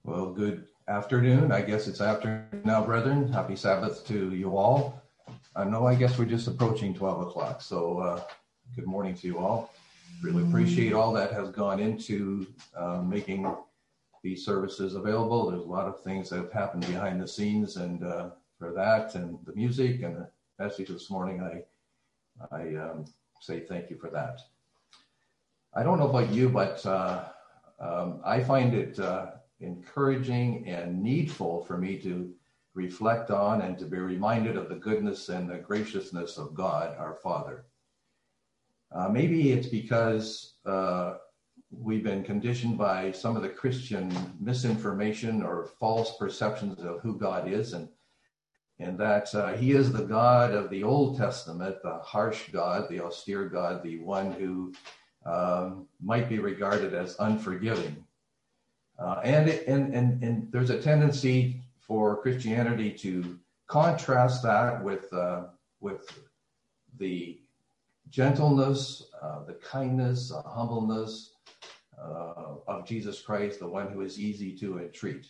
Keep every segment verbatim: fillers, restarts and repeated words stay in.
Well, good afternoon. I guess it's afternoon now, brethren. Happy Sabbath to you all. I know I guess we're just approaching twelve o'clock, so uh, good morning to you all. Really appreciate all that has gone into uh, making these services available. There's a lot of things that have happened behind the scenes, and uh, for that and the music and the message this morning, I, I um, say thank you for that. I don't know about you, but uh, um, I find it uh, encouraging and needful for me to reflect on and to be reminded of the goodness and the graciousness of God, our Father. Uh, maybe it's because uh, we've been conditioned by some of the Christian misinformation or false perceptions of who God is, and and that uh, he is the God of the Old Testament, the harsh God, the austere God, the one who um, might be regarded as unforgiving. Uh, and, it, and, and, and there's a tendency for Christianity to contrast that with, uh, with the gentleness, uh, the kindness, uh, humbleness uh, of Jesus Christ, the one who is easy to entreat.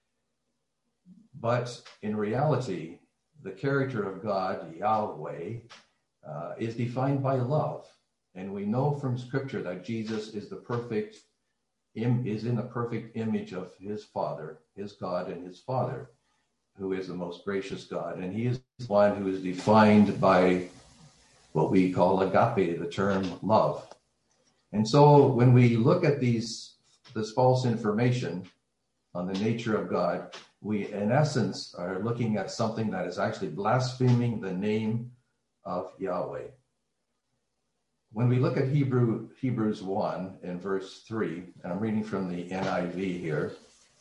But in reality, the character of God, Yahweh, uh, is defined by love. And we know from Scripture that Jesus is the perfect, im- is in the perfect image of his Father, his God and his Father, who is the most gracious God. And he is one who is defined by what we call agape, the term love. And so when we look at these, this false information on the nature of God, we in essence are looking at something that is actually blaspheming the name of Yahweh. When we look at Hebrew, Hebrews one in verse three, and I'm reading from the N I V here,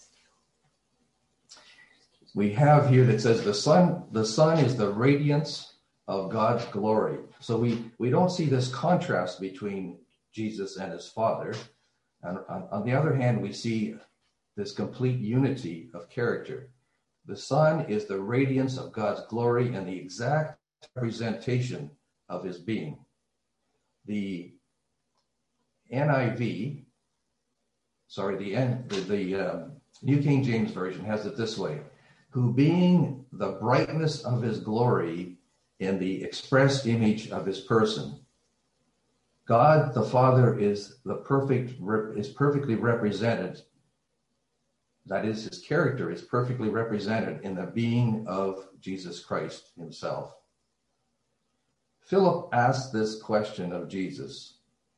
we have here that says the sun, the sun is the radiance of God's glory. So we, we don't see this contrast between Jesus and his Father. And on, on the other hand, we see this complete unity of character. The Son is the radiance of God's glory and the exact representation of his being. The N I V, sorry, the, the, the um, New King James Version has it this way: who being the brightness of his glory in the express image of his person. God the Father is the perfect, is perfectly represented. That is, his character is perfectly represented in the being of Jesus Christ himself. Philip asked this question of Jesus.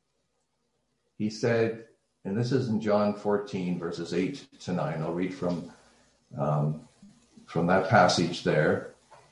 He said, and this is in John fourteen, verses eight to nine. I'll read from, um, from that passage there.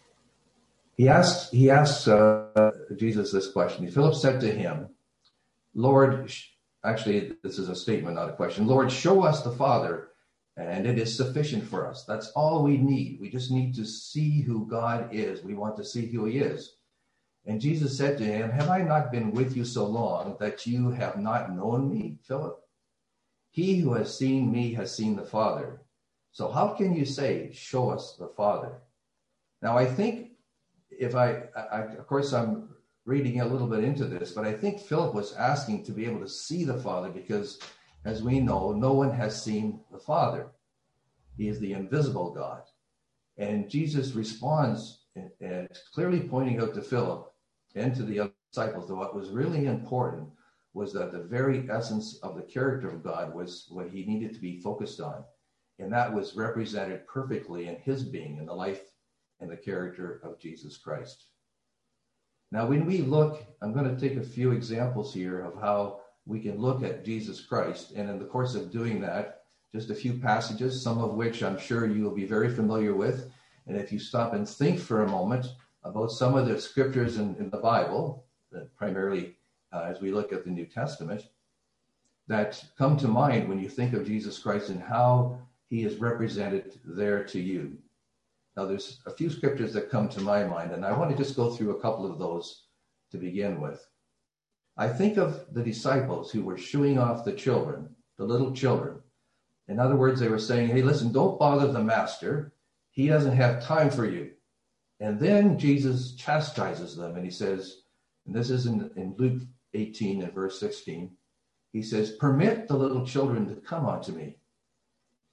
He asked, he asked uh, Jesus this question. Philip said to him, Lord, sh- actually, this is a statement, not a question. Lord, show us the Father, and it is sufficient for us. That's all we need. We just need to see who God is. We want to see who he is. And Jesus said to him, have I not been with you so long that you have not known me, Philip? He who has seen me has seen the Father. So how can you say, show us the Father? Now, I think if I, I of course, I'm reading a little bit into this, but I think Philip was asking to be able to see the Father because, as we know, no one has seen the Father. He is the invisible God. And Jesus responds and, and clearly pointing out to Philip and to the other disciples that what was really important was that the very essence of the character of God was what he needed to be focused on. And that was represented perfectly in his being, in the life and the character of Jesus Christ. Now, when we look, I'm going to take a few examples here of how we can look at Jesus Christ. And in the course of doing that, just a few passages, some of which I'm sure you will be very familiar with. And if you stop and think for a moment about some of the scriptures in, in the Bible, that primarily uh, as we look at the New Testament, that come to mind when you think of Jesus Christ and how he is represented there to you. Now, there's a few scriptures that come to my mind, and I want to just go through a couple of those to begin with. I think of the disciples who were shooing off the children, the little children. In other words, they were saying, hey, listen, don't bother the master. He doesn't have time for you. And then Jesus chastises them, and he says, and this is in, in Luke eighteen and verse sixteen, he says, permit the little children to come unto me,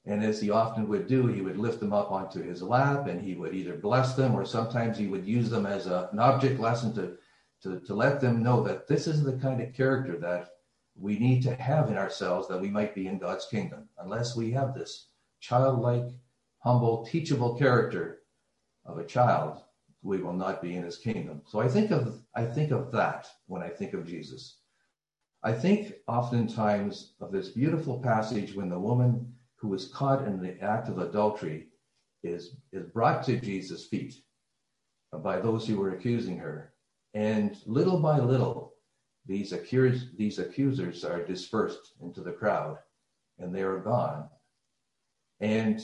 And as he often would do, he would lift them up onto his lap, and he would either bless them, or sometimes he would use them as a, an object lesson to, to, to let them know that this is the kind of character that we need to have in ourselves, that we might be in God's kingdom. Unless we have this childlike, humble, teachable character of a child, we will not be in his kingdom. So I think of I think of that when I think of Jesus. I think oftentimes of this beautiful passage when the woman who was caught in the act of adultery is, is brought to Jesus' feet by those who were accusing her. And little by little, these accusers, these accusers are dispersed into the crowd, and they are gone. And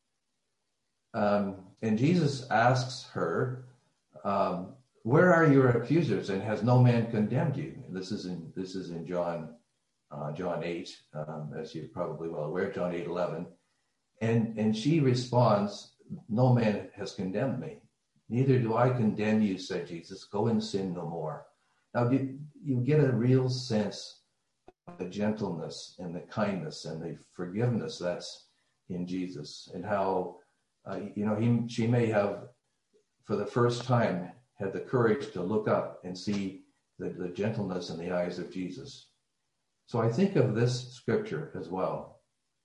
um, and Jesus asks her, um, "Where are your accusers? And has no man condemned you?" And this is in this is in John uh, John eight, um, as you're probably well aware, John eight eleven, and and she responds, "No man has condemned me. Neither do I condemn you," said Jesus. "Go and sin no more." Now you, you get a real sense of the gentleness and the kindness and the forgiveness that's in Jesus, and how uh, you know he she may have, for the first time, had the courage to look up and see the, the gentleness in the eyes of Jesus. So I think of this scripture as well.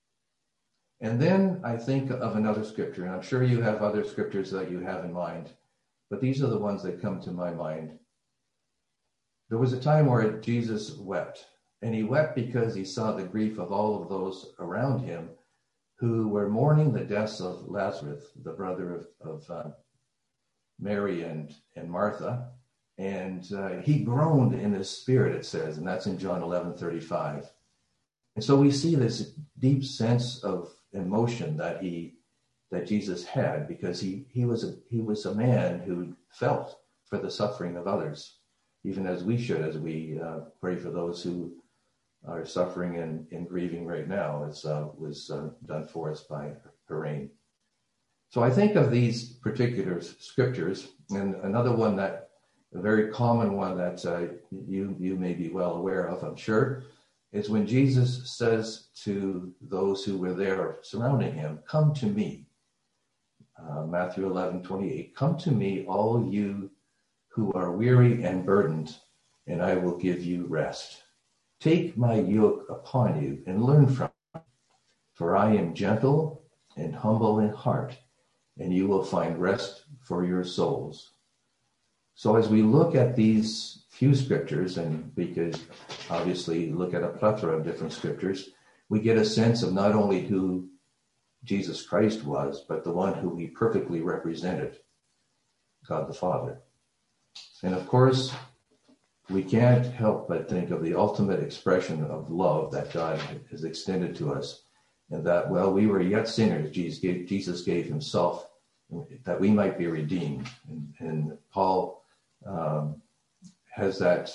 And then I think of another scripture, and I'm sure you have other scriptures that you have in mind, but these are the ones that come to my mind. There was a time where Jesus wept, and he wept because he saw the grief of all of those around him who were mourning the deaths of Lazarus, the brother of, of uh, Mary and, and Martha. And uh, he groaned in his spirit, it says, and that's in John eleven thirty-five. And so we see this deep sense of emotion that he that Jesus had, because he he was a he was a man who felt for the suffering of others, even as we should, as we uh, pray for those who are suffering and, and grieving right now, as uh, was uh, done for us by Lorraine. So I think of these particular scriptures, and another one that, a very common one that uh, you you may be well aware of, I'm sure, is when Jesus says to those who were there surrounding him, "Come to me." Uh, Matthew eleven twenty-eight, "Come to me, all you who are weary and burdened, and I will give you rest. Take my yoke upon you and learn from me, for I am gentle and humble in heart, and you will find rest for your souls." So as we look at these few scriptures, and we could obviously look at a plethora of different scriptures, we get a sense of not only who Jesus Christ was, but the one who he perfectly represented, God the Father. And of course, we can't help but think of the ultimate expression of love that God has extended to us, and that, while we were yet sinners, Jesus gave, Jesus gave himself that we might be redeemed. And, and Paul um, has that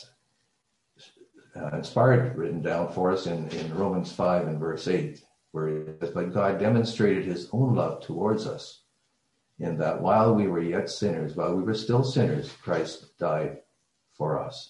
uh, inspired written down for us in, in Romans five and verse eight, where it says, "But God demonstrated his own love towards us, in that while we were yet sinners, while we were still sinners, Christ died for us."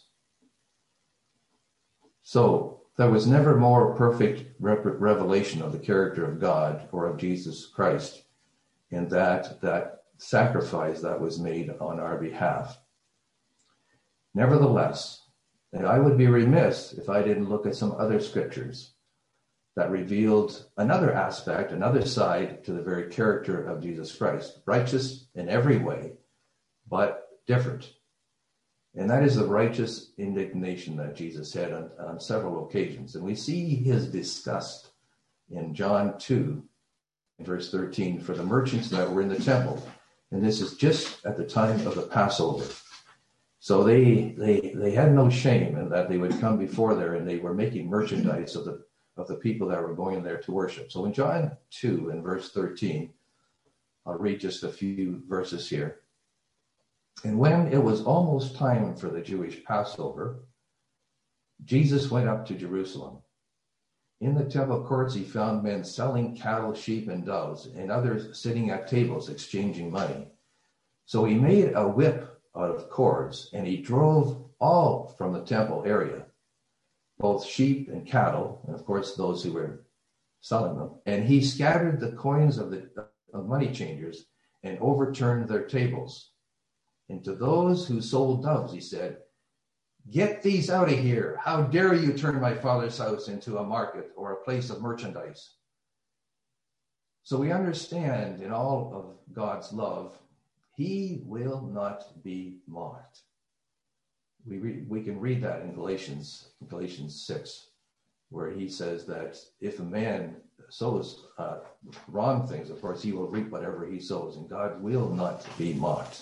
So there was never more perfect rep- revelation of the character of God or of Jesus Christ in that that sacrifice that was made on our behalf. Nevertheless, and I would be remiss if I didn't look at some other scriptures that revealed another aspect, another side to the very character of Jesus Christ, righteous in every way, but different. And that is the righteous indignation that Jesus had on, on several occasions. And we see his disgust in John two, verse thirteen, for the merchants that were in the temple. And this is just at the time of the Passover. So they they they had no shame in that they would come before there, and they were making merchandise of the of the people that were going there to worship. So in John two and verse thirteen, I'll read just a few verses here. "And when it was almost time for the Jewish Passover, Jesus went up to Jerusalem. In the temple courts he found men selling cattle, sheep, and doves, and others sitting at tables exchanging money. So he made a whip out of cords, and he drove all from the temple area, both sheep and cattle, and of course those who were selling them. And he scattered the coins of the of money changers and overturned their tables. And to those who sold doves, he said, "Get these out of here. How dare you turn my father's house into a market or a place of merchandise?" So we understand in all of God's love, he will not be mocked. We read, we can read that in Galatians, Galatians six, where he says that if a man sows uh, wrong things, of course, he will reap whatever he sows, and God will not be mocked.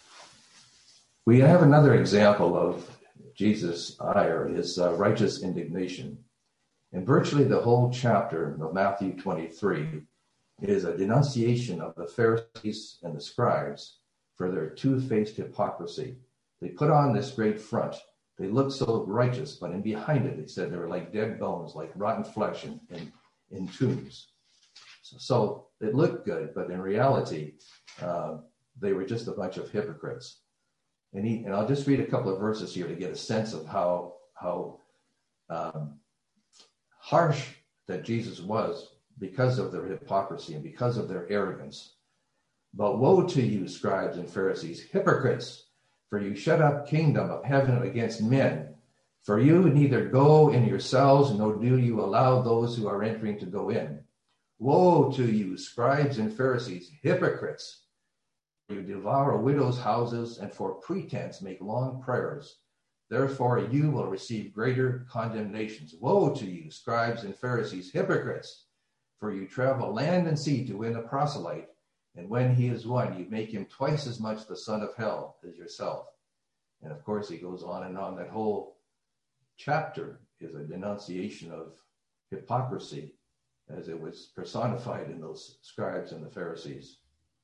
We have another example of Jesus' ire, his uh, righteous indignation. And virtually the whole chapter of Matthew twenty-three is a denunciation of the Pharisees and the scribes for their two-faced hypocrisy. They put on this great front. They looked so righteous, but in behind it, they said they were like dead bones, like rotten flesh in, in, in tombs. So, so it looked good, but in reality, uh, they were just a bunch of hypocrites. And, he, and I'll just read a couple of verses here to get a sense of how, how um, harsh that Jesus was because of their hypocrisy and because of their arrogance. "But woe to you, scribes and Pharisees, hypocrites, for you shut up kingdom of heaven against men. For you neither go in yourselves, nor do you allow those who are entering to go in. Woe to you, scribes and Pharisees, hypocrites! You devour widows' houses, and for pretense make long prayers. Therefore you will receive greater condemnations. Woe to you, scribes and Pharisees, hypocrites! For you travel land and sea to win a proselyte, and when he is won, you make him twice as much the son of hell as yourself." And of course, he goes on and on. That whole chapter is a denunciation of hypocrisy as it was personified in those scribes and the Pharisees.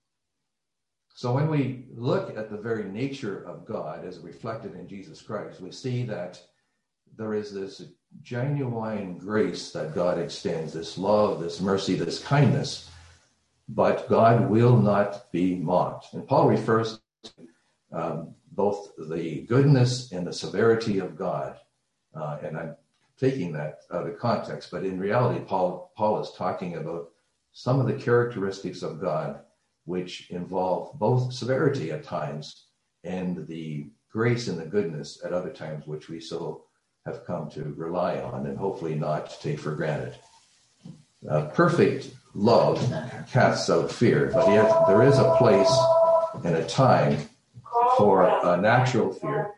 So when we look at the very nature of God as reflected in Jesus Christ, we see that there is this genuine grace that God extends, this love, this mercy, this kindness, but God will not be mocked. And Paul refers to um, both the goodness and the severity of God. Uh, and I'm taking that out of context, but in reality, Paul, Paul is talking about some of the characteristics of God which involve both severity at times and the grace and the goodness at other times, which we so have come to rely on and hopefully not take for granted. Uh, perfect love casts out fear, but yet there is a place and a time for a natural fear.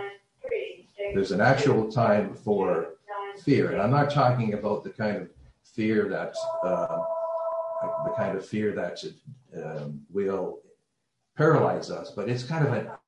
There's an actual time for fear, and I'm not talking about the kind of fear that uh, the kind of fear that um, will paralyze us, but it's kind of a,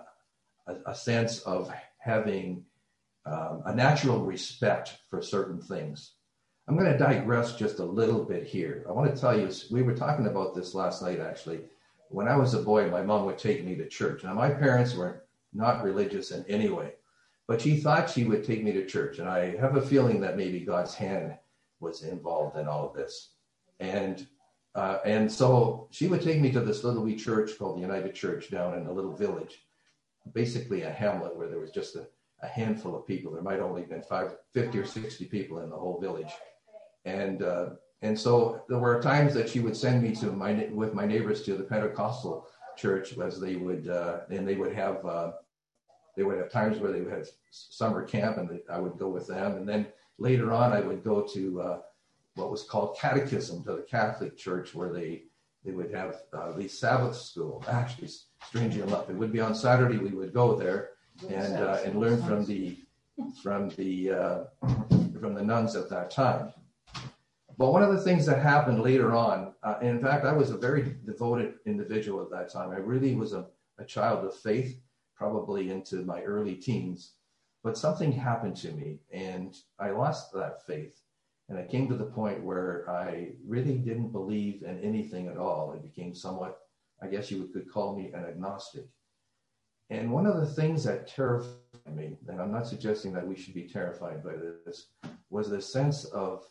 a, a sense of having um, a natural respect for certain things. I'm going to digress just a little bit here. I want to tell you, we were talking about this last night, actually. When I was a boy, my mom would take me to church. Now, my parents were not religious in any way, but she thought she would take me to church. And I have a feeling that maybe God's hand was involved in all of this. And uh, and so she would take me to this little wee church called the United Church down in a little village, basically a hamlet where there was just a, a handful of people. There might only have been five, fifty or sixty people in the whole village. And uh, and so there were times that she would send me to my with my neighbors to the Pentecostal church, as they would, uh, and they would have uh, they would have times where they would have summer camp, and I would go with them. And then later on, I would go to uh, what was called catechism to the Catholic Church, where they they would have uh, the Sabbath school. Actually, strangely enough, it would be on Saturday. We would go there and uh, and learn from the from the uh, from the nuns at that time. But one of the things that happened later on, uh, and in fact, I was a very devoted individual at that time. I really was a, a child of faith, probably into my early teens. But something happened to me, and I lost that faith. And I came to the point where I really didn't believe in anything at all. I became somewhat, I guess you could call me an agnostic. And one of the things that terrified me, and I'm not suggesting that we should be terrified by this, was the sense of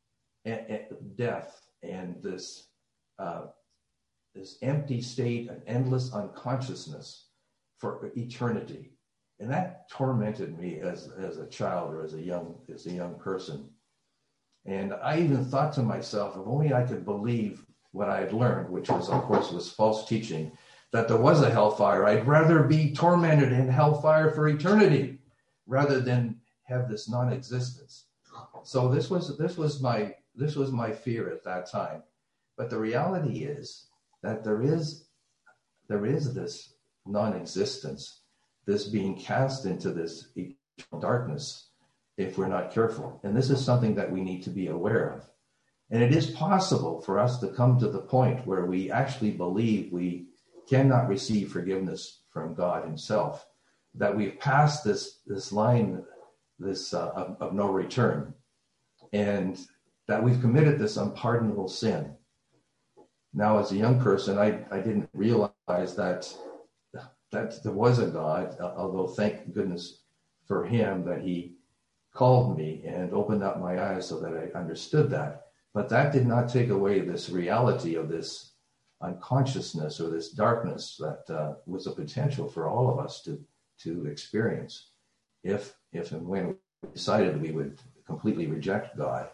death and this uh, this empty state, an endless unconsciousness for eternity. And that tormented me as, as a child or as a young as a young person. And I even thought to myself, if only I could believe what I had learned, which was, of course, was false teaching, that there was a hellfire. I'd rather be tormented in hellfire for eternity rather than have this non-existence. So this was this was my this was my fear at that time. But the reality is that there is there is this non-existence, this being cast into this eternal darkness if we're not careful. And this is something that we need to be aware of. And it is possible for us to come to the point where we actually believe we cannot receive forgiveness from God himself, that we've passed this, this line this uh, of, of no return, and that we've committed this unpardonable sin. Now, as a young person, I, I didn't realize that that there was a God, although thank goodness for him that he called me and opened up my eyes so that I understood that. But that did not take away this reality of this unconsciousness or this darkness that uh, was a potential for all of us to, to experience if, if and when we decided we would completely reject God.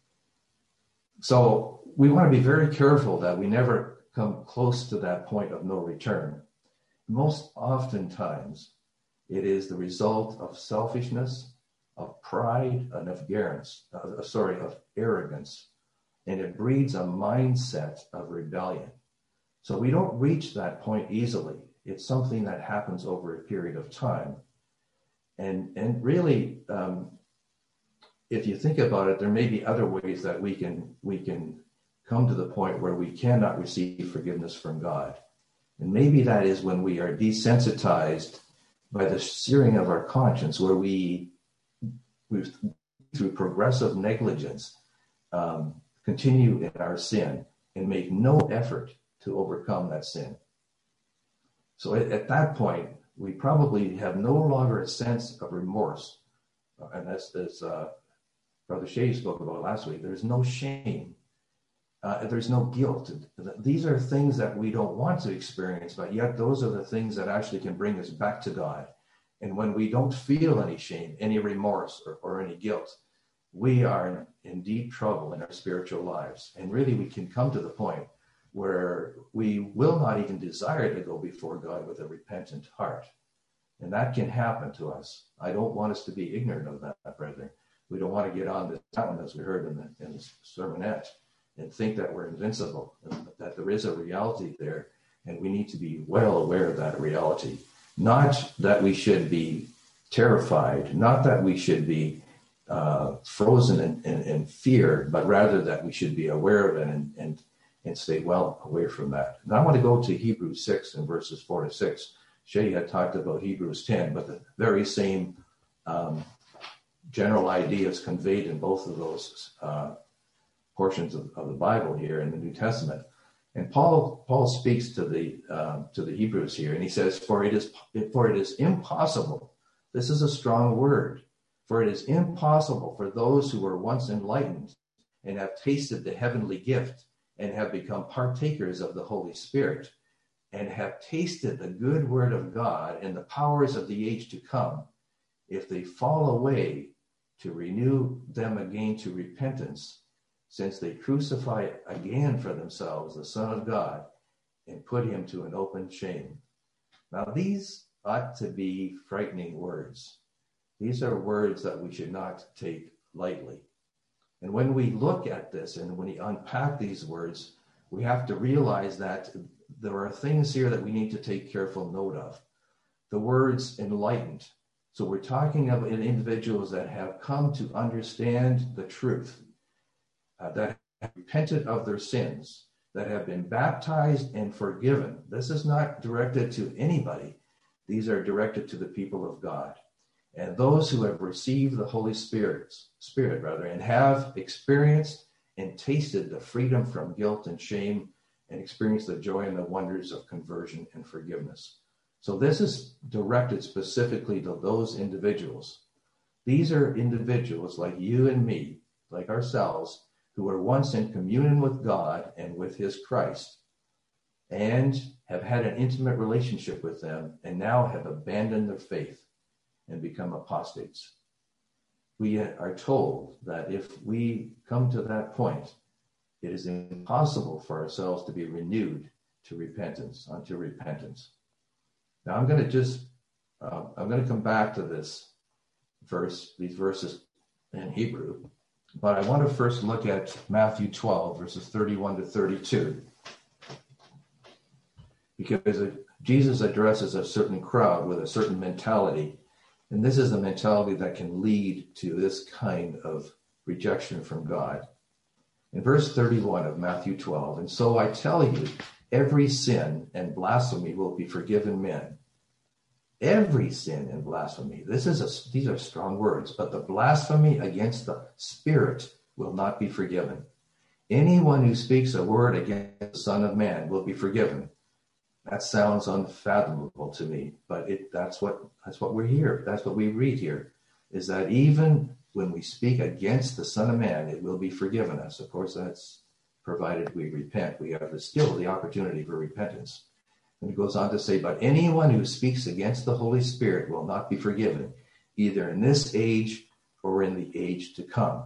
So we want to be very careful that we never come close to that point of no return. Most oftentimes, it is the result of selfishness, of pride, and of arrogance, uh, sorry, of arrogance, and it breeds a mindset of rebellion. So we don't reach that point easily. It's something that happens over a period of time. And, and really, um, if you think about it, there may be other ways that we can we can come to the point where we cannot receive forgiveness from God. And maybe that is when we are desensitized by the searing of our conscience, where we, we through progressive negligence, um, continue in our sin and make no effort to overcome that sin. So at, at that point, we probably have no longer a sense of remorse. Uh, and that's, as uh, Brother Shea spoke about last week, there's no shame. Uh, there's no guilt. These are things that we don't want to experience, but yet those are the things that actually can bring us back to God. And when we don't feel any shame, any remorse, or, or any guilt, we are in, in deep trouble in our spiritual lives. And really, we can come to the point where we will not even desire to go before God with a repentant heart. And that can happen to us. I don't want us to be ignorant of that, brethren. We don't want to get on this mountain, as we heard in the, in the sermonette, and think that we're invincible, that there is a reality there, and we need to be well aware of that reality. Not that we should be terrified, not that we should be uh, frozen in, in, in fear, but rather that we should be aware of it and, and, and stay well away from that. And I want to go to Hebrews six and verses four to six. Shea had talked about Hebrews ten, but the very same um, general ideas conveyed in both of those uh, portions of, of the Bible here in the New Testament. And Paul Paul speaks to the uh, to the Hebrews here, and he says, "For it is for it is impossible." This is a strong word. For it is impossible for those who were once enlightened and have tasted the heavenly gift and have become partakers of the Holy Spirit and have tasted the good word of God and the powers of the age to come, if they fall away, to renew them again to repentance, since they crucify again for themselves the Son of God and put him to an open shame. Now, these ought to be frightening words. These are words that we should not take lightly. And when we look at this and when we unpack these words, we have to realize that there are things here that we need to take careful note of. The words enlightened. So we're talking about individuals that have come to understand the truth, uh, that have repented of their sins, that have been baptized and forgiven. This is not directed to anybody. These are directed to the people of God. And those who have received the Holy Spirit, Spirit rather, and have experienced and tasted the freedom from guilt and shame and experienced the joy and the wonders of conversion and forgiveness. So this is directed specifically to those individuals. These are individuals like you and me, like ourselves, who were once in communion with God and with his Christ, and have had an intimate relationship with them, and now have abandoned their faith and become apostates. we are told that if we come to that point, it is impossible for ourselves to be renewed to repentance, unto repentance. Now I'm going to just, uh, I'm going to come back to this verse, these verses in Hebrew, but I want to first look at Matthew twelve, verses thirty-one to thirty-two, because it, Jesus addresses a certain crowd with a certain mentality, and this is the mentality that can lead to this kind of rejection from God. In verse thirty-one of Matthew twelve, and so I tell you, every sin and blasphemy will be forgiven men. Every sin and blasphemy. This is a, these are strong words, but the blasphemy against the Spirit will not be forgiven. Anyone who speaks a word against the Son of Man will be forgiven. That sounds unfathomable to me, but it, that's what that's what we're here. That's what we read here, is that even when we speak against the Son of Man, it will be forgiven us. Of course, that's provided we repent. We have the, still the opportunity for repentance. And it goes on to say, but anyone who speaks against the Holy Spirit will not be forgiven, either in this age or in the age to come.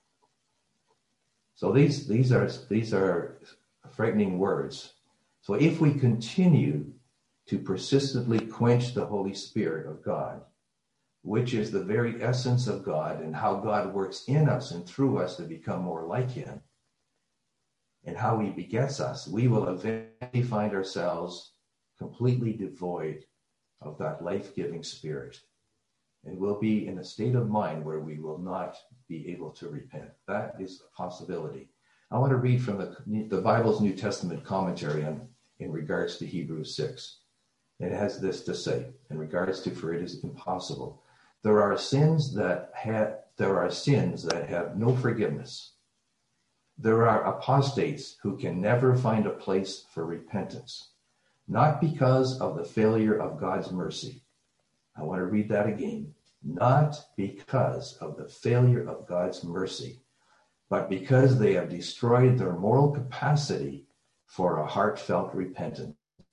So these, these are, these are frightening words. So if we continue to persistently quench the Holy Spirit of God, which is the very essence of God and how God works in us and through us to become more like him, and how he begets us, we will eventually find ourselves completely devoid of that life-giving Spirit. And we'll be in a state of mind where we will not be able to repent. That is a possibility. I want to read from the, the Bible's New Testament commentary on, in regards to Hebrews six. It has this to say, in regards to, for it is impossible. There are sins that have, there are sins that have no forgiveness. There are apostates who can never find a place for repentance, not because of the failure of God's mercy. I want to read that again. Not because of the failure of God's mercy, but because they have destroyed their moral capacity for a heartfelt repentance.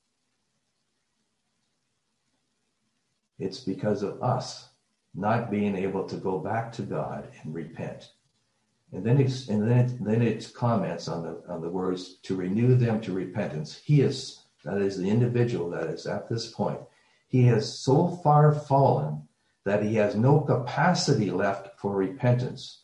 It's because of us not being able to go back to God and repent. And then it's, and then it, then it comments on the on the words, to renew them to repentance. He is, that is the individual that is at this point, he has so far fallen that he has no capacity left for repentance.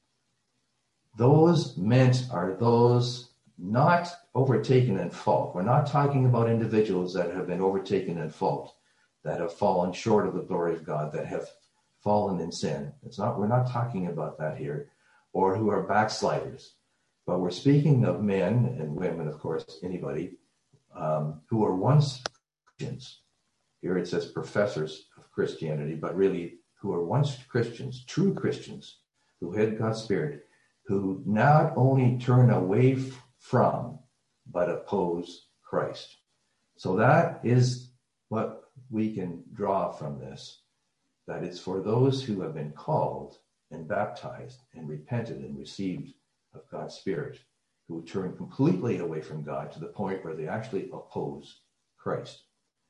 Those meant are those not overtaken in fault. We're not talking about individuals that have been overtaken in fault, that have fallen short of the glory of God, that have fallen in sin. It's not, we're not talking about that here, or who are backsliders. But we're speaking of men and women, of course, anybody, um, who were once Christians. Here it says professors of Christianity, but really who were once Christians, true Christians, who had God's Spirit, who not only turn away f- from, but oppose Christ. So that is what we can draw from this, that it's for those who have been called and baptized and repented and received of God's Spirit, who turn completely away from God to the point where they actually oppose Christ.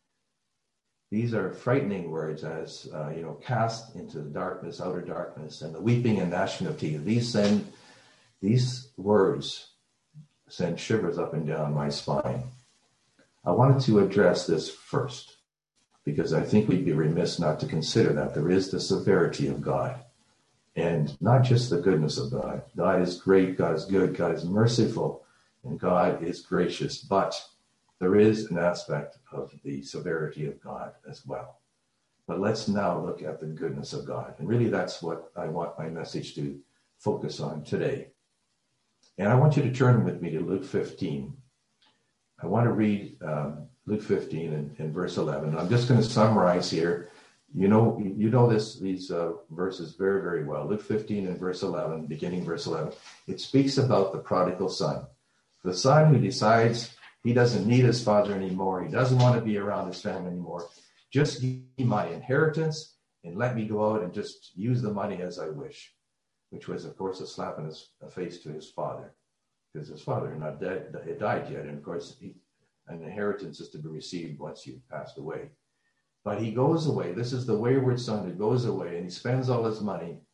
These are frightening words, as, uh, you know, cast into the darkness, outer darkness, and the weeping and gnashing of teeth. These send, these words send shivers up and down my spine. I wanted to address this first, because I think we'd be remiss not to consider that there is the severity of God, and not just the goodness of God. God is great, God is good, God is merciful, and God is gracious, but there is an aspect of the severity of God as well. But let's now look at the goodness of God. And really that's what I want my message to focus on today. And I want you to turn with me to Luke fifteen. I want to read um, Luke fifteen and, and verse eleven. I'm just going to summarize here. You know, you know this these uh, verses very, very well. Luke fifteen and verse eleven, beginning verse eleven. It speaks about the prodigal son. The son who decides he doesn't need his father anymore. He doesn't want to be around his family anymore. Just give me my inheritance and let me go out and just use the money as I wish, which was, of course, a slap in his face to his father, because his father had not dead, had died yet. And, of course, he, an inheritance is to be received once you've passed away. But he goes away. This is the wayward son who goes away, and he spends all his money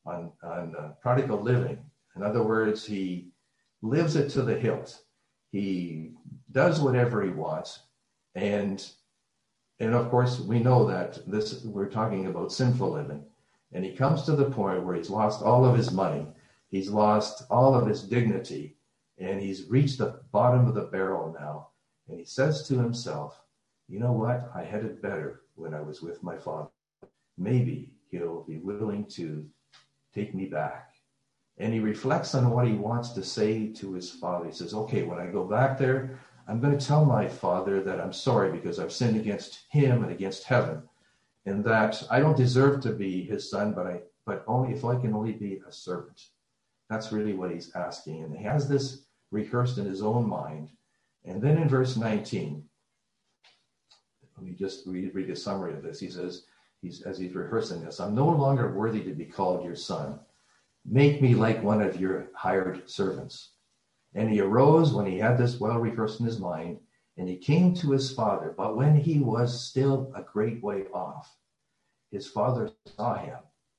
on, on uh, prodigal living. In other words, he lives it to the hilt. He does whatever he wants. And, and of course, we know that this we're talking about sinful living. And he comes to the point where he's lost all of his money. He's lost all of his dignity. And he's reached the bottom of the barrel now. And he says to himself, you know what? I had it better when I was with my father. Maybe he'll be willing to take me back. And he reflects on what he wants to say to his father. He says, okay, when I go back there, I'm going to tell my father that I'm sorry because I've sinned against him and against heaven, and that I don't deserve to be his son, but I, but only if I can only be a servant. That's really what he's asking. And he has this rehearsed in his own mind. And then in verse nineteen, let me just read, read a summary of this. He says, he's, as he's rehearsing this, I'm no longer worthy to be called your son. Make me like one of your hired servants. And he arose when he had this well rehearsed in his mind, and he came to his father. But when he was still a great way off, his father saw him.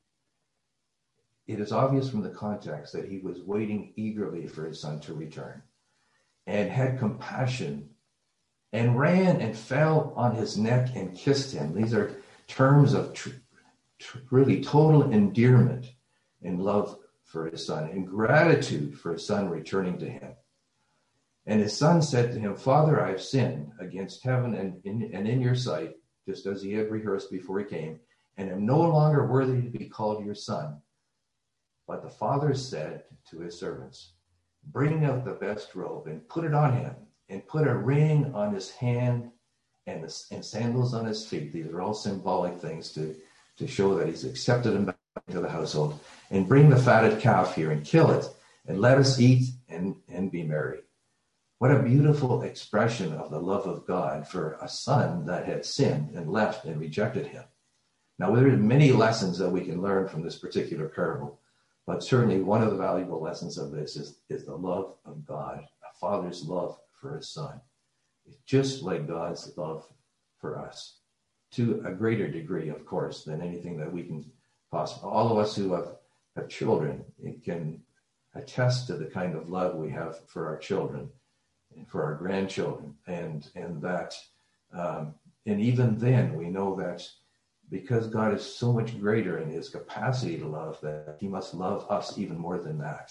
It is obvious from the context that he was waiting eagerly for his son to return, and had compassion, and ran and fell on his neck and kissed him. These are terms of tr- tr- really total endearment and love for his son, and gratitude for his son returning to him. And his son said to him, Father, I have sinned against heaven and in, and in your sight, just as he had rehearsed before he came, and am no longer worthy to be called your son. But the father said to his servants, bring out the best robe and put it on him, and put a ring on his hand and, the, and sandals on his feet. These are all symbolic things to, to show that he's accepted him back into the household. And bring the fatted calf here and kill it, and let us eat and, and be merry. What a beautiful expression of the love of God for a son that had sinned and left and rejected him. Now, there are many lessons that we can learn from this particular parable, but certainly one of the valuable lessons of this is, is the love of God, a father's love for his son. It's just like God's love for us, to a greater degree, of course, than anything that we can possibly. All of us who have, have children can attest to the kind of love we have for our children and for our grandchildren. And, and that, um, and even then we know that because God is so much greater in his capacity to love, that he must love us even more than that.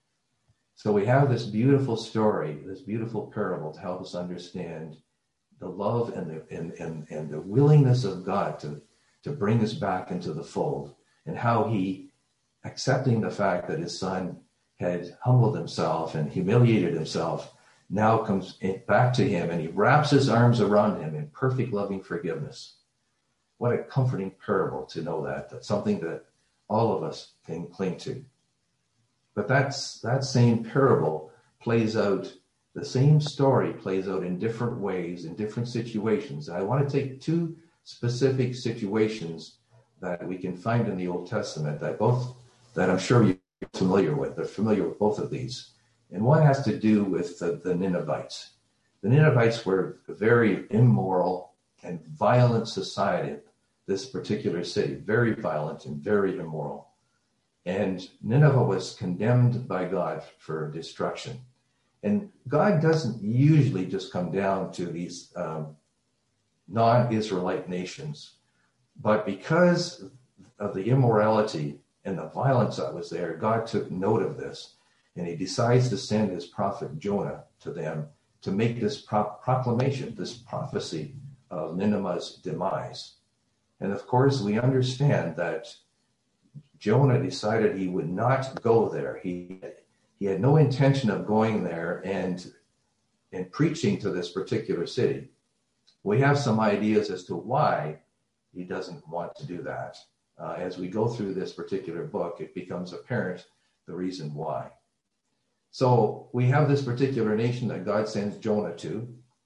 So we have this beautiful story, this beautiful parable to help us understand the love and the and, and, and the willingness of God to, to bring us back into the fold, and how he, accepting the fact that his son had humbled himself and humiliated himself, now comes back to him, and he wraps his arms around him in perfect loving forgiveness. What a comforting parable to know that. That's something that all of us can cling to. But that's that same parable plays out, the same story plays out in different ways, in different situations. And I want to take two specific situations that we can find in the Old Testament that both, that I'm sure you're familiar with. They're familiar with both of these. And one has to do with the, the Ninevites. The Ninevites were a very immoral and violent society, this particular city, very violent and very immoral. And Nineveh was condemned by God for destruction. And God doesn't usually just come down to these um, non-Israelite nations, but because of the immorality and the violence that was there, God took note of this, and he decides to send his prophet Jonah to them to make this pro- proclamation, this prophecy of Nineveh's demise. And of course, we understand that Jonah decided he would not go there. He he had no intention of going there and and preaching to this particular city. We have some ideas as to why he doesn't want to do that. Uh, as we go through this particular book, it becomes apparent the reason why. So we have this particular nation that God sends Jonah to.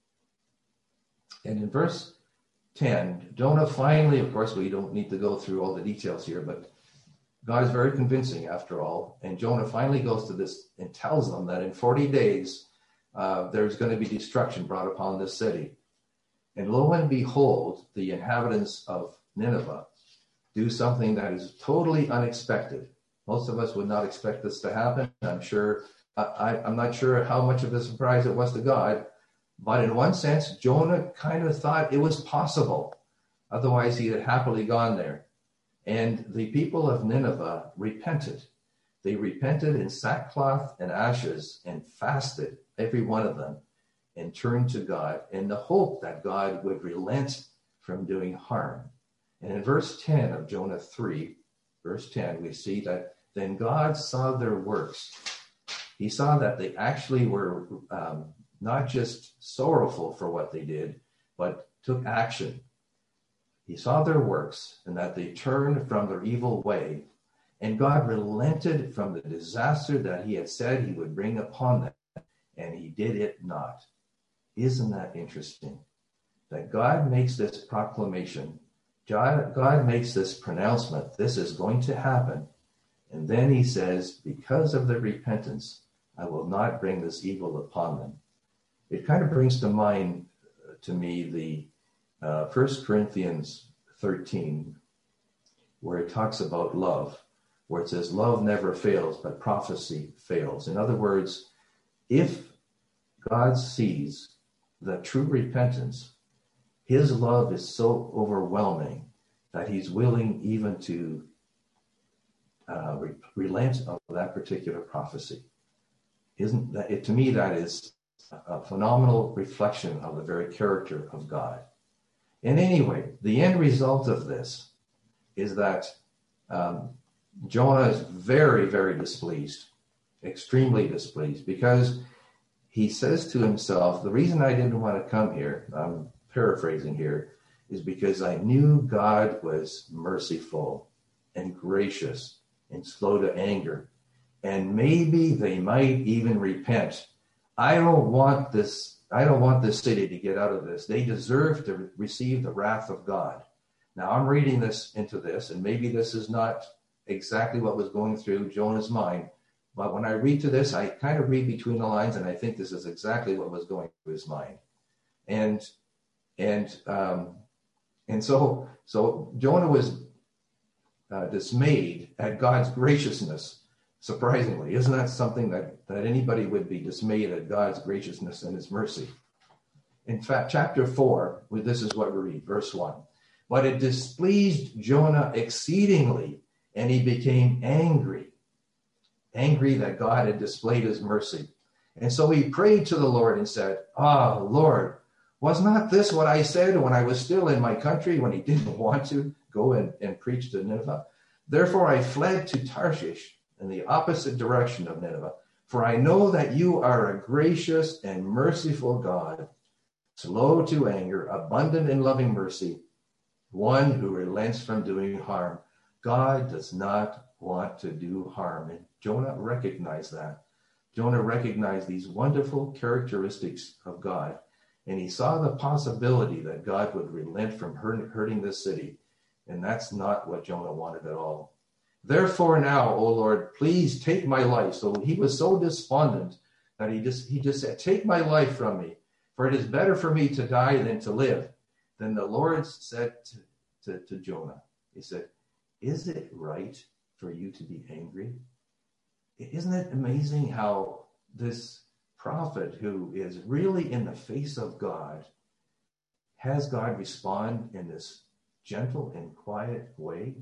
And in verse ten, Jonah finally, of course, we don't need to go through all the details here, but God is very convincing after all. And Jonah finally goes to this and tells them that in forty days, uh, there's going to be destruction brought upon this city. And lo and behold, the inhabitants of Nineveh do something that is totally unexpected. Most of us would not expect this to happen. I'm sure, I, I'm not sure how much of a surprise it was to God, but in one sense, Jonah kind of thought it was possible. Otherwise, he had happily gone there. And the people of Nineveh repented. They repented in sackcloth and ashes and fasted, every one of them, and turned to God in the hope that God would relent from doing harm. And in verse ten of Jonah three, verse ten, we see that then God saw their works. He saw that they actually were um, not just sorrowful for what they did, but took action. He saw their works and that they turned from their evil way, and God relented from the disaster that he had said he would bring upon them, and he did it not. Isn't that interesting? That God makes this proclamation, God, God makes this pronouncement, this is going to happen, and then he says, because of their repentance, I will not bring this evil upon them. It kind of brings to mind uh, to me the uh, First Corinthians thirteen, where it talks about love, where it says love never fails, but prophecy fails. In other words, if God sees the true repentance, his love is so overwhelming that he's willing even to uh, re- relent of that particular prophecy. Isn't that it? To me, that is a phenomenal reflection of the very character of God. And anyway, the end result of this is that um, Jonah is very, very displeased, extremely displeased, because he says to himself, the reason I didn't want to come here, I'm paraphrasing here, is because I knew God was merciful and gracious and slow to anger, and maybe they might even repent. I don't want this I don't want this city to get out of this. They deserve to receive the wrath of God. Now, I'm reading this into this, and maybe this is not exactly what was going through Jonah's mind, but when I read to this, I kind of read between the lines, and I think this is exactly what was going through his mind. And and um, and so so Jonah was uh, dismayed at God's graciousness. Surprisingly, isn't that something that, that anybody would be dismayed at God's graciousness and his mercy? In fact, chapter four, this is what we read, verse one. But it displeased Jonah exceedingly, and he became angry, angry that God had displayed his mercy. And so he prayed to the Lord and said, Ah, Lord, was not this what I said when I was still in my country, when he didn't want to go and, and preach to Nineveh? Therefore I fled to Tarshish, in the opposite direction of Nineveh, for I know that you are a gracious and merciful God, slow to anger, abundant in loving mercy, one who relents from doing harm. God does not want to do harm. And Jonah recognized that. Jonah recognized these wonderful characteristics of God, and he saw the possibility that God would relent from hurting this city. And that's not what Jonah wanted at all. Therefore now, O Lord, please take my life. So he was so despondent that he just he just said, take my life from me, for it is better for me to die than to live. Then the Lord said to, to, to Jonah, he said, is it right for you to be angry? Isn't it amazing how this prophet, who is really in the face of God, has God respond in this gentle and quiet way?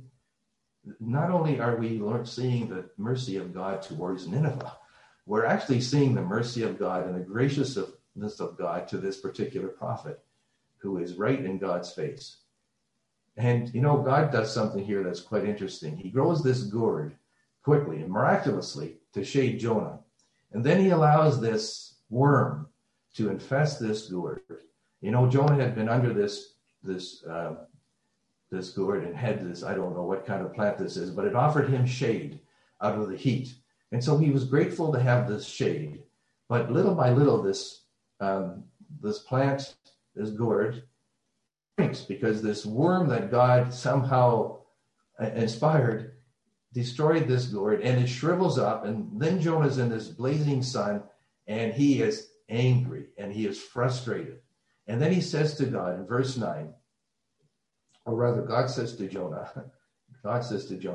Not only are we seeing the mercy of God towards Nineveh, we're actually seeing the mercy of God and the graciousness of God to this particular prophet who is right in God's face. And, you know, God does something here that's quite interesting. He grows this gourd quickly and miraculously to shade Jonah. And then he allows this worm to infest this gourd. You know, Jonah had been under this, this, uh, this gourd and had this, I don't know what kind of plant this is, but it offered him shade out of the heat. And so he was grateful to have this shade. But little by little, this um, this plant, this gourd, shrinks because this worm that God somehow inspired destroyed this gourd, and it shrivels up. And then Jonah's in this blazing sun, and he is angry and he is frustrated. And then he says to God in verse nine, or rather, God says to Jonah, God says to Jonah,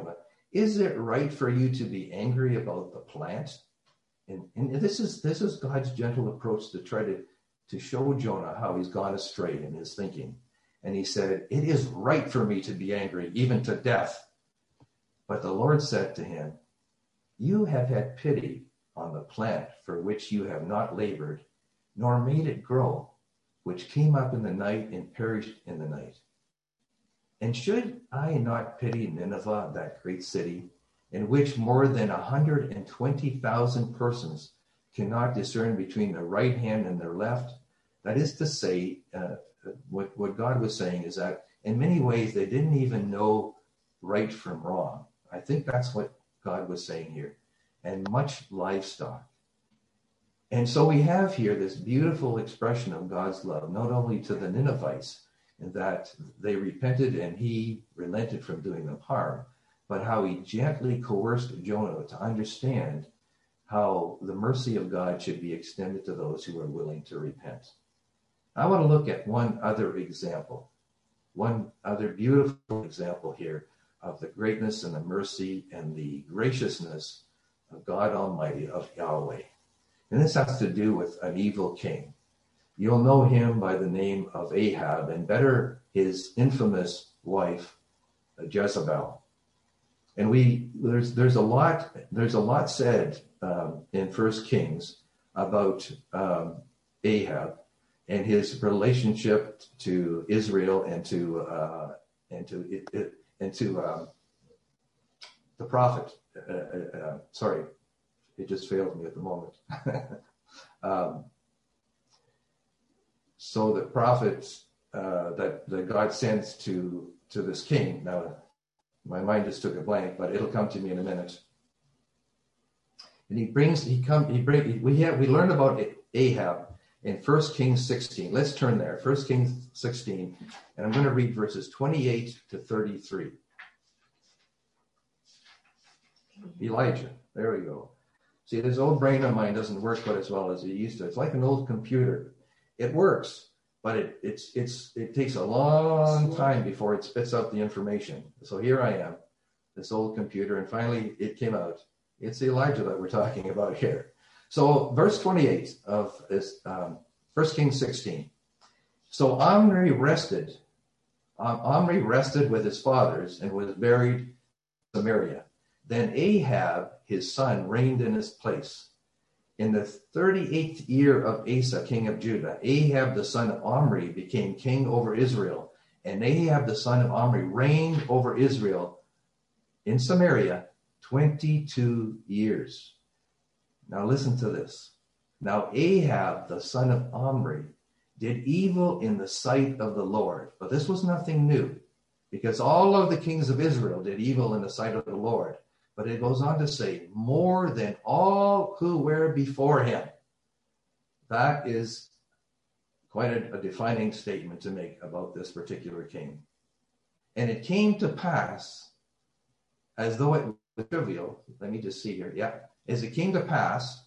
Is it right for you to be angry about the plant? And, and this is this is God's gentle approach to try to, to show Jonah how he's gone astray in his thinking. And he said, it is right for me to be angry, even to death. But the Lord said to him, you have had pity on the plant for which you have not labored, nor made it grow, which came up in the night and perished in the night. And should I not pity Nineveh, that great city, in which more than one hundred twenty thousand persons cannot discern between their right hand and their left? That is to say, uh, what, what God was saying is that in many ways they didn't even know right from wrong. I think that's what God was saying here. And much livestock. And so we have here this beautiful expression of God's love, not only to the Ninevites, in that they repented and he relented from doing them harm, but how he gently coerced Jonah to understand how the mercy of God should be extended to those who are willing to repent. I want to look at one other example, one other beautiful example here of the greatness and the mercy and the graciousness of God Almighty, of Yahweh. And this has to do with an evil king. You'll know him by the name of Ahab, and better his infamous wife, Jezebel. And we there's there's a lot there's a lot said um, in First Kings about um, Ahab and his relationship to Israel and to uh, and to it, it, and to um, the prophet. Uh, uh, uh, sorry, it just failed me at the moment. um, so the prophet uh, that that God sends to to this king. Now, my mind just took a blank, but it'll come to me in a minute. And he brings, he come, he bring. We have we learned about Ahab in First Kings sixteen. Let's turn there. First Kings sixteen, and I'm going to read verses twenty-eight to thirty-three. Elijah. There we go. See, this old brain of mine doesn't work quite as well as it used to. It's like an old computer. It works, but it it's it's it takes a long time before it spits out the information. So here I am, this old computer, and finally it came out. It's Elijah that we're talking about here. So verse twenty-eight of this um, First Kings sixteen. So Omri rested. Um, Omri rested with his fathers and was buried in Samaria. Then Ahab, his son, reigned in his place. In the thirty-eighth year of Asa, king of Judah, Ahab the son of Omri became king over Israel. And Ahab the son of Omri reigned over Israel in Samaria twenty-two years. Now listen to this. Now Ahab the son of Omri did evil in the sight of the Lord. But this was nothing new, because all of the kings of Israel did evil in the sight of the Lord. But it goes on to say, more than all who were before him. That is quite a, a defining statement to make about this particular king. And it came to pass, as though it was trivial, let me just see here, yeah. As it came to pass,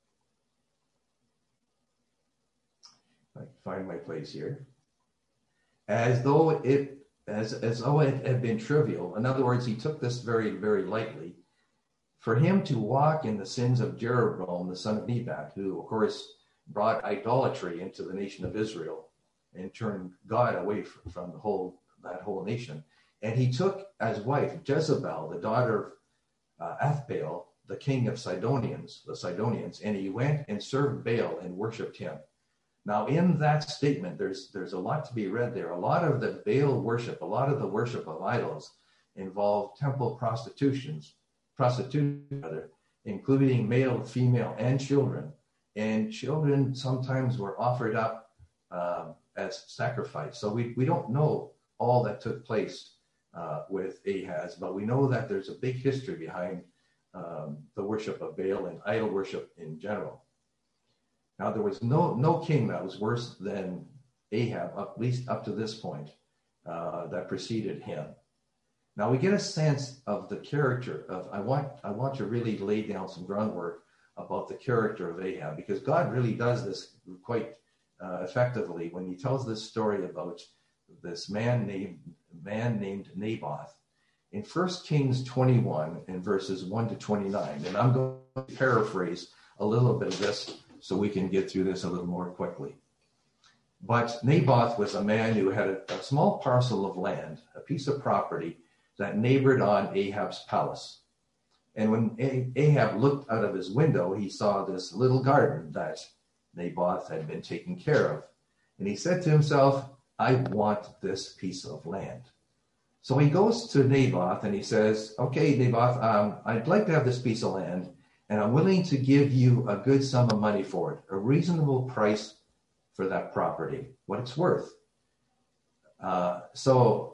I can find my place here, as though it, as, as though it had been trivial. In other words, he took this very, very lightly. For him to walk in the sins of Jeroboam, the son of Nebat, who, of course, brought idolatry into the nation of Israel and turned God away from, from the whole that whole nation. And he took as wife Jezebel, the daughter of uh, Ethbaal, the king of Sidonians, the Sidonians, and he went and served Baal and worshipped him. Now, in that statement, there's there's a lot to be read there. A lot of the Baal worship, a lot of the worship of idols involved temple prostitutions. prostitution, rather, including male, female, and children. And children sometimes were offered up um, as sacrifice. So we, we don't know all that took place uh, with Ahaz, but we know that there's a big history behind um, the worship of Baal and idol worship in general. Now, there was no, no king that was worse than Ahab, at least up to this point, uh, that preceded him. Now we get a sense of the character of, I want I want to really lay down some groundwork about the character of Ahab, because God really does this quite uh, effectively when he tells this story about this man named man named Naboth. in First Kings twenty-one and verses one to twenty-nine. And I'm going to paraphrase a little bit of this so we can get through this a little more quickly. But Naboth was a man who had a, a small parcel of land, a piece of property that neighbored on Ahab's palace. And when Ahab looked out of his window, he saw this little garden that Naboth had been taking care of. And he said to himself, I want this piece of land. So he goes to Naboth and he says, okay, Naboth, um, I'd like to have this piece of land, and I'm willing to give you a good sum of money for it, a reasonable price for that property, what it's worth. Uh, so,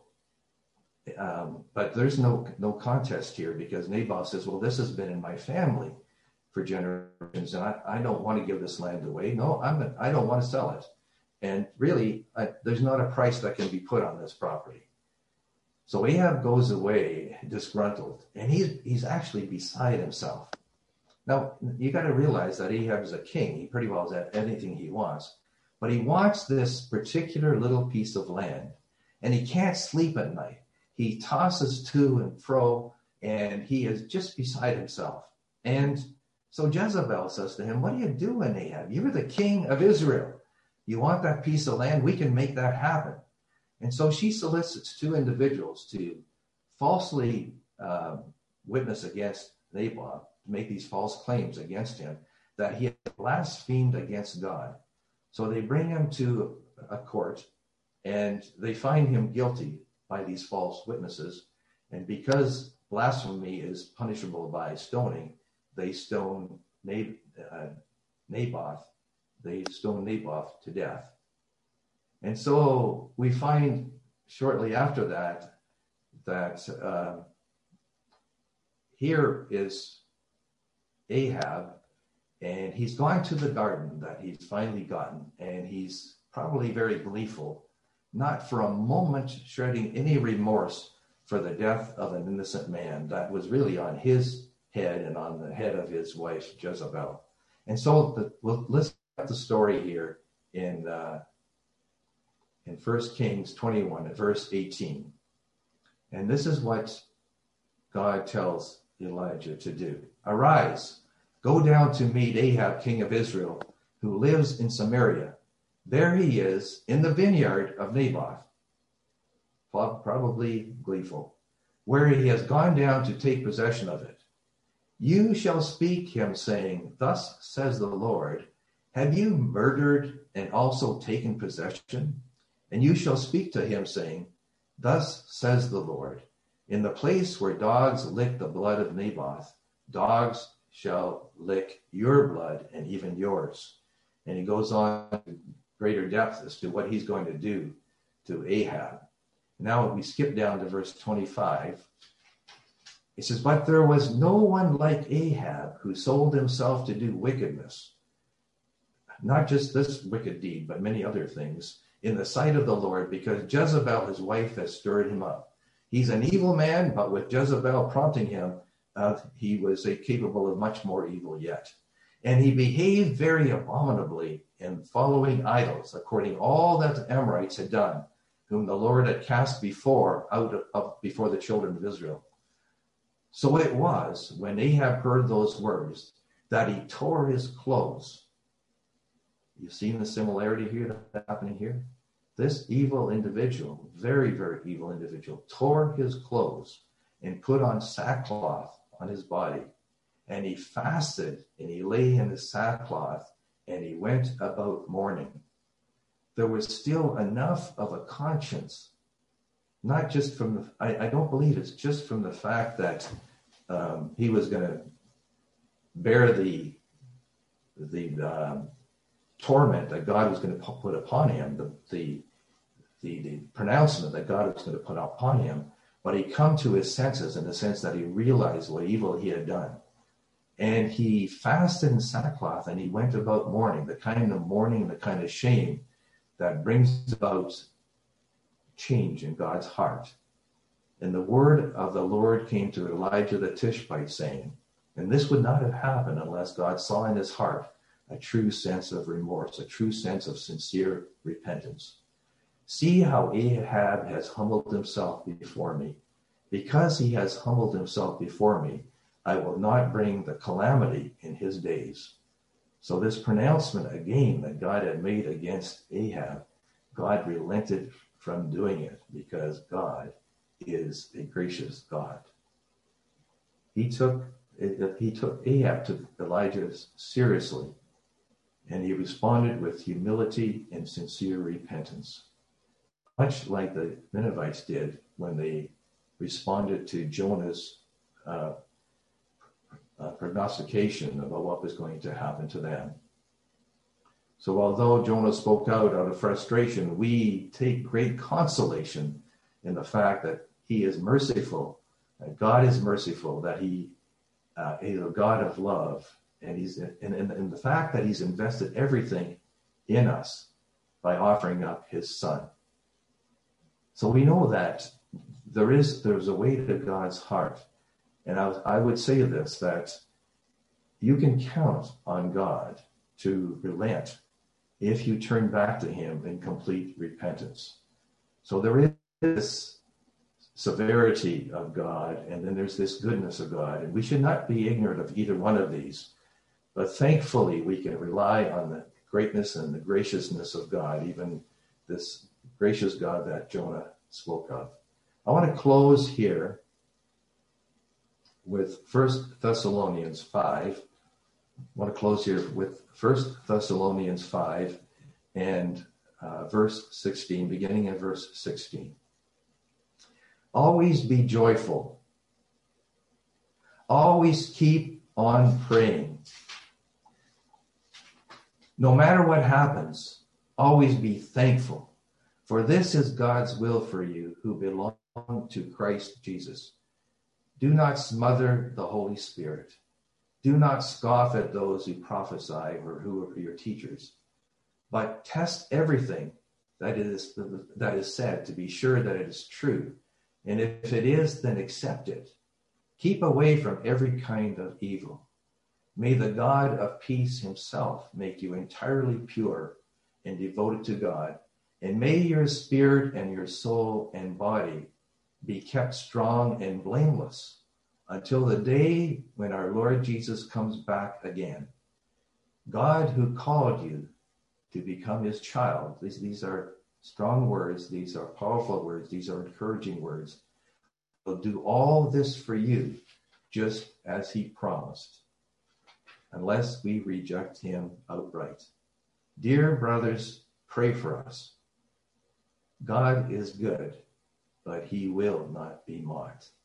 um, but there's no no contest here, because Naboth says, well, this has been in my family for generations, and I, I don't want to give this land away. No, I'm I don't want to sell it. And really, I, there's not a price that can be put on this property. So Ahab goes away disgruntled, and he's, he's actually beside himself. Now, you got to realize that Ahab is a king. He pretty well has anything he wants. But he wants this particular little piece of land, and he can't sleep at night. He tosses to and fro, and he is just beside himself. And so Jezebel says to him, what are you doing, Ahab? You're the king of Israel. You want that piece of land? We can make that happen. And so she solicits two individuals to falsely uh, witness against Naboth, to make these false claims against him, that he had blasphemed against God. So they bring him to a court, and they find him guilty by these false witnesses. And because blasphemy is punishable by stoning, they stone Nab- uh, Naboth. They stone Naboth to death. And so we find shortly after that, that uh, here is Ahab, and he's gone to the garden that he's finally gotten, and he's probably very gleeful, not for a moment shredding any remorse for the death of an innocent man that was really on his head and on the head of his wife, Jezebel. And so the, we'll listen to the story here in uh, in First Kings twenty-one, verse eighteen. And this is what God tells Elijah to do. Arise, go down to meet Ahab, king of Israel, who lives in Samaria. There he is in the vineyard of Naboth, probably gleeful, where he has gone down to take possession of it. You shall speak him, saying, thus says the Lord, have you murdered and also taken possession? And you shall speak to him, saying, thus says the Lord, in the place where dogs lick the blood of Naboth, dogs shall lick your blood and even yours. And he goes on to greater depth as to what he's going to do to Ahab. Now we skip down to verse twenty-five. It says, but there was no one like Ahab who sold himself to do wickedness, not just this wicked deed, but many other things, in the sight of the Lord, because Jezebel, his wife, has stirred him up. He's an evil man, but with Jezebel prompting him, uh, he was a capable of much more evil yet. And he behaved very abominably in following idols, according to all that the Amorites had done, whom the Lord had cast before out of, of before the children of Israel. So it was, when Ahab heard those words, that he tore his clothes. You've seen the similarity here that's happening here? This evil individual, very, very evil individual, tore his clothes and put on sackcloth on his body. And he fasted, and he lay in the sackcloth, and he went about mourning. There was still enough of a conscience, not just from the, I, I don't believe it's just from the fact that um, he was going to bear the, the um, torment that God was going to put upon him, the, the, the, the pronouncement that God was going to put upon him, but he come to his senses in the sense that he realized what evil he had done. And he fasted in sackcloth, and he went about mourning, the kind of mourning, the kind of shame that brings about change in God's heart. And the word of the Lord came to Elijah the Tishbite, saying, and this would not have happened unless God saw in his heart a true sense of remorse, a true sense of sincere repentance. See how Ahab has humbled himself before me, Because he has humbled himself before me, I will not bring the calamity in his days. So this pronouncement again that God had made against Ahab, God relented from doing it because God is a gracious God. He took he took Ahab to Elijah seriously, and he responded with humility and sincere repentance, much like the Ninevites did when they responded to Jonah's uh, uh, prognostication about what was going to happen to them. So although Jonah spoke out out of frustration, we take great consolation in the fact that he is merciful, that God is merciful, that he uh, is a God of love, and he's and, and, and the fact that he's invested everything in us by offering up his son. So we know that there is there's a way to God's heart. And I, I would say this, that you can count on God to relent if you turn back to him in complete repentance. So there is this severity of God, and then there's this goodness of God. And we should not be ignorant of either one of these. But thankfully, we can rely on the greatness and the graciousness of God, even this gracious God that Jonah spoke of. I want to close here with First Thessalonians five. I want to close here with First Thessalonians five and uh, verse sixteen, beginning in verse sixteen. Always be joyful. Always keep on praying. No matter what happens, always be thankful, for this is God's will for you who belong to Christ Jesus. Do not smother the Holy Spirit. Do not scoff at those who prophesy or who are your teachers, but test everything that is that is said to be sure that it is true. And if it is, then accept it. Keep away from every kind of evil. May the God of peace himself make you entirely pure and devoted to God. And may your spirit and your soul and body be kept strong and blameless until the day when our Lord Jesus comes back again. God who called you to become his child, these, these are strong words, these are powerful words, these are encouraging words, will do all this for you just as he promised, unless we reject him outright. Dear brothers, pray for us. God is good, but he will not be mocked.